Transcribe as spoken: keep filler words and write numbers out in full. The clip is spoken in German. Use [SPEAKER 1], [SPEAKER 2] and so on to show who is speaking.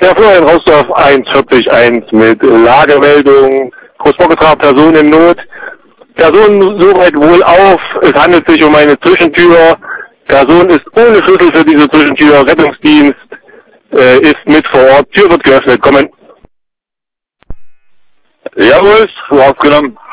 [SPEAKER 1] Ja, Florian Rostorf, eins vierzig eins mit Lagemeldung, Großbockesrath, Person in Not. Person soweit wohl auf, es handelt sich um eine Zwischentür. Person ist ohne Schlüssel für diese Zwischentür, Rettungsdienst äh, ist mit vor Ort, Tür wird geöffnet, kommen.
[SPEAKER 2] Jawohl, so aufgenommen.